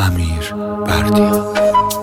امیر بردیار.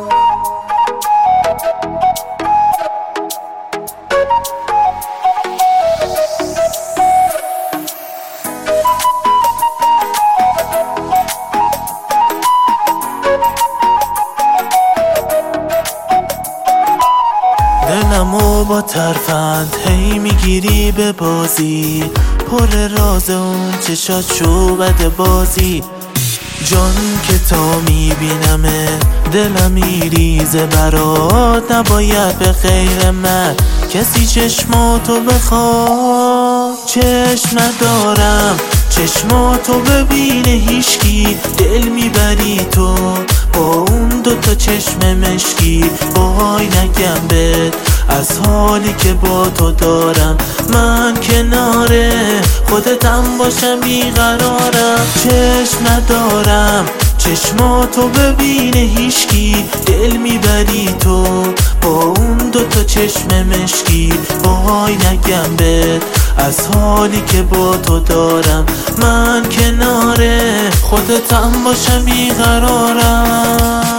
دلمو با ترفند هی میگیری به بازی، پر راز اون چشات شعبد بازی. جان که تا میبینمه دلم میریزه برات، نباید به غیر من کسی چشماتو بخواد. چشم ندارم چشماتو ببینه هیشکی، دل میبری تو با اون دوتا چشم مشکی. وای نگم بهت از حالی که با تو دارم، من کناره خودتم باشم بیقرارم. چشم ندارم چشماتو ببینه هیشکی، دل میبری تو با اون دوتا چشم مشکی. وای نگم بهت از حالی که با تو دارم، من کناره خودتم باشم بیقرارم.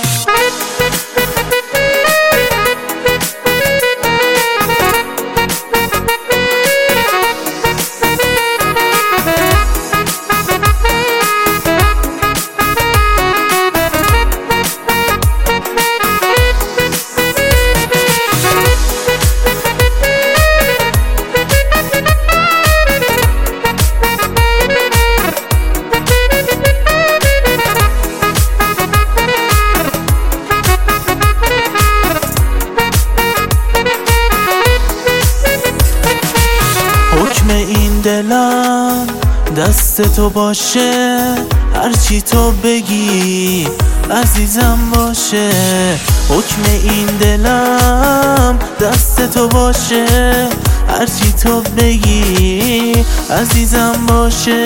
حکم این دلم دست تو باشه، هرچی تو بگی عزیزم باشه. حکم این دلم دست تو باشه، هرچی تو بگی عزیزم باشه.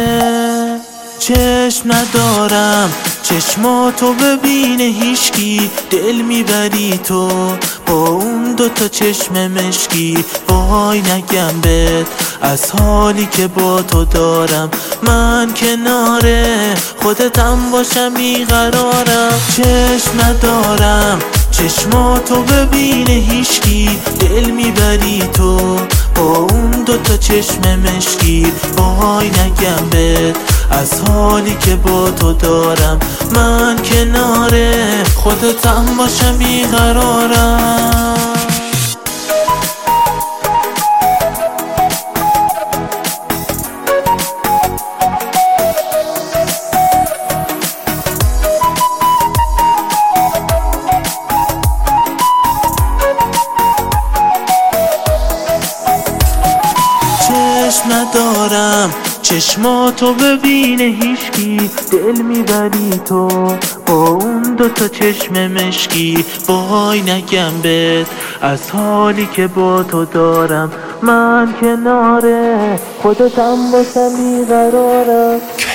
چشم ندارم چشماتو ببینه هیشکی، دل میبری تو با اون دوتا چشم مشکی. وای نگم بهت از حالی که با تو دارم، من کناره خودتم باشم بیقرارم. چشم ندارم چشماتو ببینه هیشکی، دل میبری تو با اون دوتا چشم مشکی. وای نگم بهت از حالی که با تو دارم، من کناره خودتم باشم بیقرارم. چشم ندارم چشماتو ببینه هیشکی، دل میبری تو با اون دوتا چشم مشکی. وای نگم بهت از حالی که با تو دارم، من کناره خودتم باشم بیقرارم.